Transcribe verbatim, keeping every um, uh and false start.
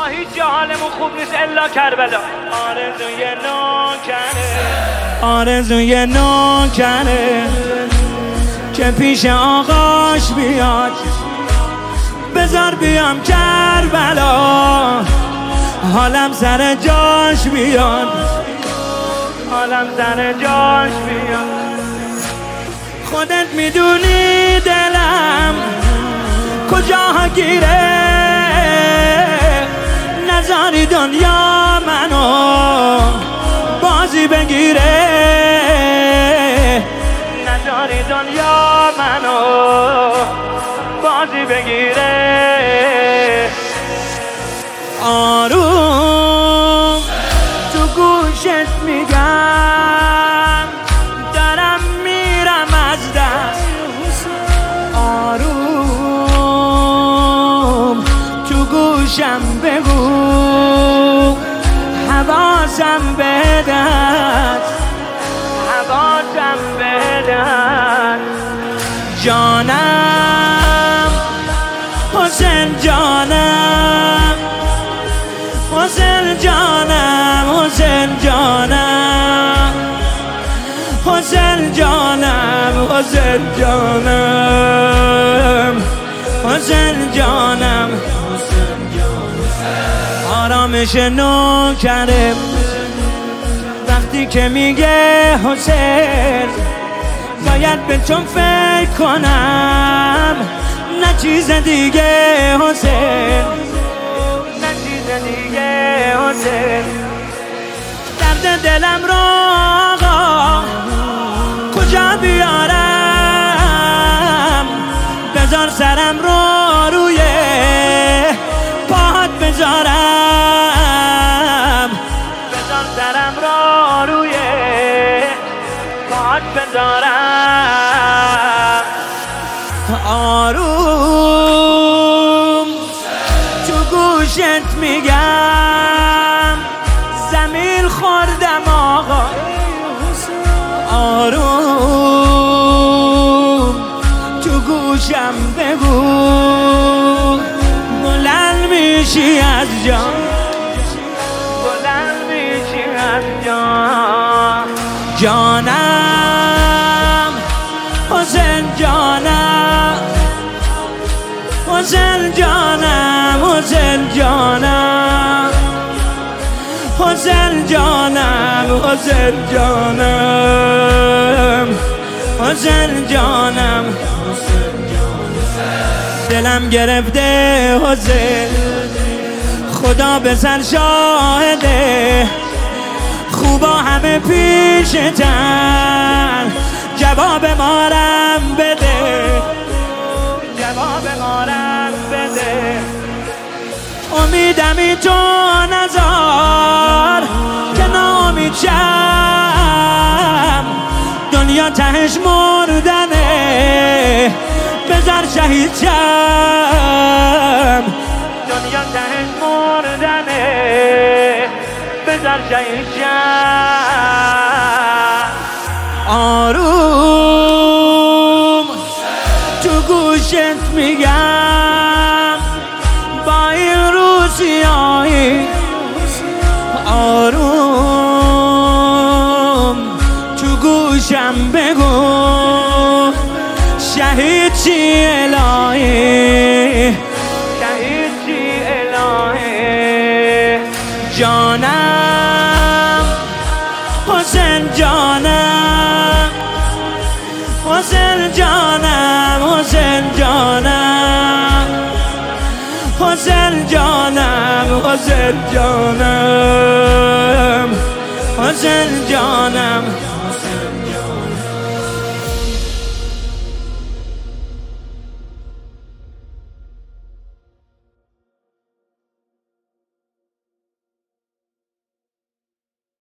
هیچ جا حالمون خوب نیست الا کربلا. آرزوی نوکره آرزوی نوکره که پیش آقاش بیاد، بذار بیام کربلا، حالم سر جاش بیاد، حالم سر جاش بیاد. خودت میدونی دلم کجا گیره، نذاری دنیا منو بازی بگیره، نذاری دنیا منو بازی بگیره. آروم تو گوشت میگم دارم میرم از دست، آروم تو گوشم بگو حواسم بدست، حواسم بدست. جانم حسین جانم، حسین جانم، حسین جانم، حسین جانم، حسین جانم، حسین جانم. آرامش نوکره وقتی که میگه حسین، باید به چون فکر کنم نه چیز دیگه حسین، نه چیز دیگه حسین. درد دلم رو آقا کجا بیارم، بذار سرم رو روی پاهات بذارم، بذار سرم رو روی پاهات بذارم. آروم تو گوشت میگم زمین خوردم آقا، آروم تو گوشم بگو بلند میشی از جان، بلند میشی از جان. جانم حسین جانم، حسین جانم، حسین جانم، حسین جانم، حسین جانم، حسین جانم. دلم گرفته حسین، خدا به سر شاهده، خوبا همه پیشتن، جواب مارم بده، جواب مارم بده. امیدمی تو نزار که ناامید شم، دنیا تهش مردنه، بذار شهید شم، دنیا تهش مردنه، بذار شهید شم. آروم تو گوشت میگم با این روسیایی، آروم تو گوشم بگو شهید چی الهی، شهید چی الهی. جانم حسین جانم، حسین جانم، حسین جانم، حسین جانم، حسین جانم، حسین جانم.